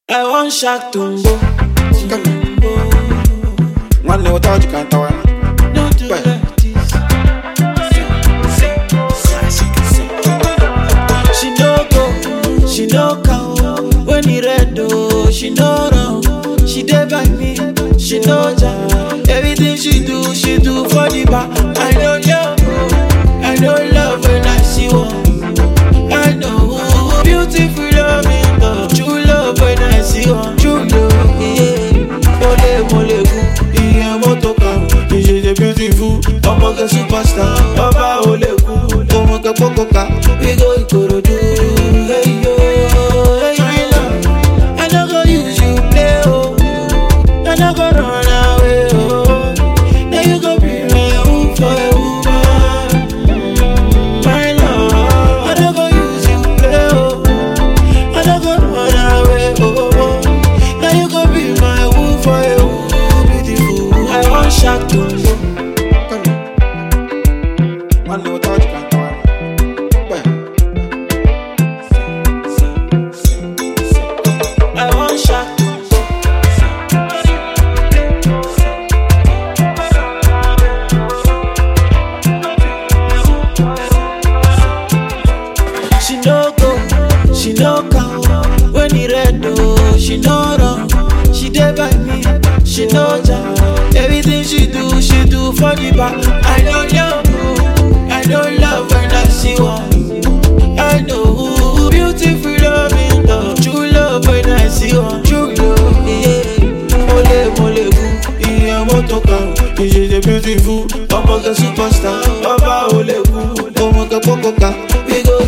I want Shaq Tumbo. One day without you can't tell me. Don't do like this. She no go, she no come. When he red oh, she no run. She dey by me, she no jam. Everything she do for the bar. I know love when I see one. I know beautiful loving, true love when I see one. True love, yeah. Mole yeah, motoka, she's a beautiful. I'm a superstar, Baba Oleku, I'm a pokoka. We go Ikorodu, hey yo, hey my love. I not gonna use you play, oh. I not gonna run away, oh. Now you go be my woo for a woman, my love. I not gonna use you play, oh. I not gonna run away, oh. Now you go be my woo for a woman, beautiful. I want Shaq Tumbo. One day without you can't tell me. I want Shaq Tumbo. She no go, she no come. When he red oh, she no run. She dey by me, she no jam. Everything she do for the bar. I know love when I see one. I know beautiful loving, true love when I see one. True love, yeah. Mole yeah, motoka, she's a beautiful. I'm a superstar, Baba Oleku, I'm a pokoka. We go